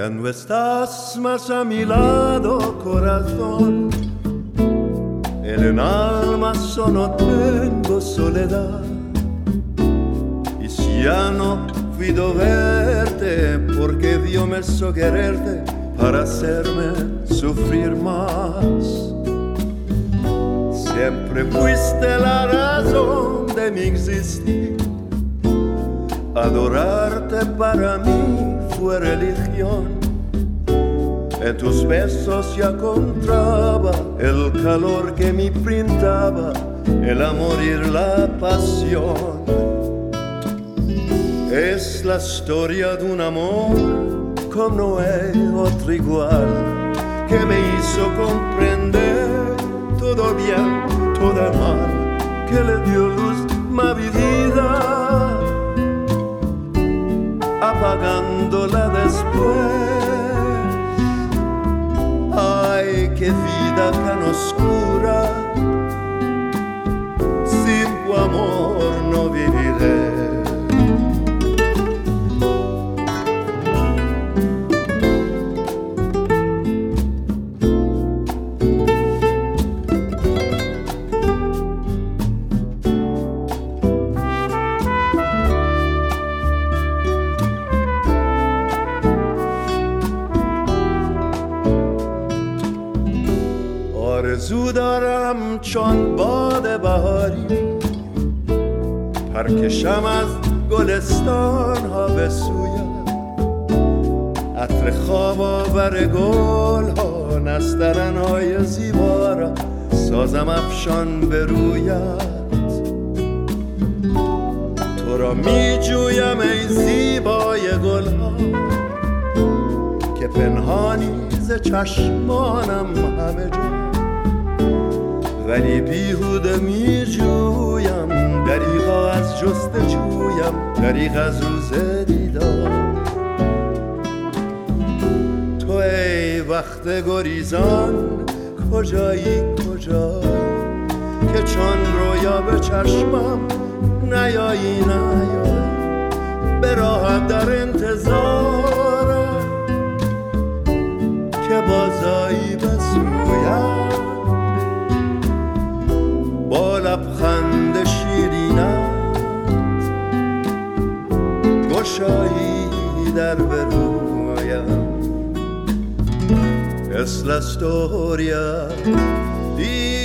Cuando estás más a mi lado, corazón, en el alma solo tengo soledad. Y si ya no puedo verte, porque Dios me hizo quererte para hacerme sufrir más. Siempre fuiste la razón de mi existir. Adorarte para mí fue religión. En tus besos ya encontraba el calor que me brindaba el amor y la pasión. Es la historia de un amor como no hay otro igual, que me hizo comprender todo bien, todo mal, que le dio luz a mi vida, apagándola después. Ay, qué vida tan oscura, sin tu amor no viviré. آرزو دارم چون باد بهاری پرکشم از گلستان ها به سویت، عطر خواب آور گل ها، نسترن های زیبا را سازم افشان به رویت. تو را می جویم ای زیبای گل ها که پنهانی ز چشمانم همه جا، ولی بیهوده می جویم دریغا از جستجویم، دریغ از روز دیدار. تو ای وقت گریزان کجایی کجایی، که چون رویا به چشمم نیایی نیایی، به راحت در انتظارم که بازایی به سویم، با لبخند شیرینت گشایی در به رویم. Es la storia di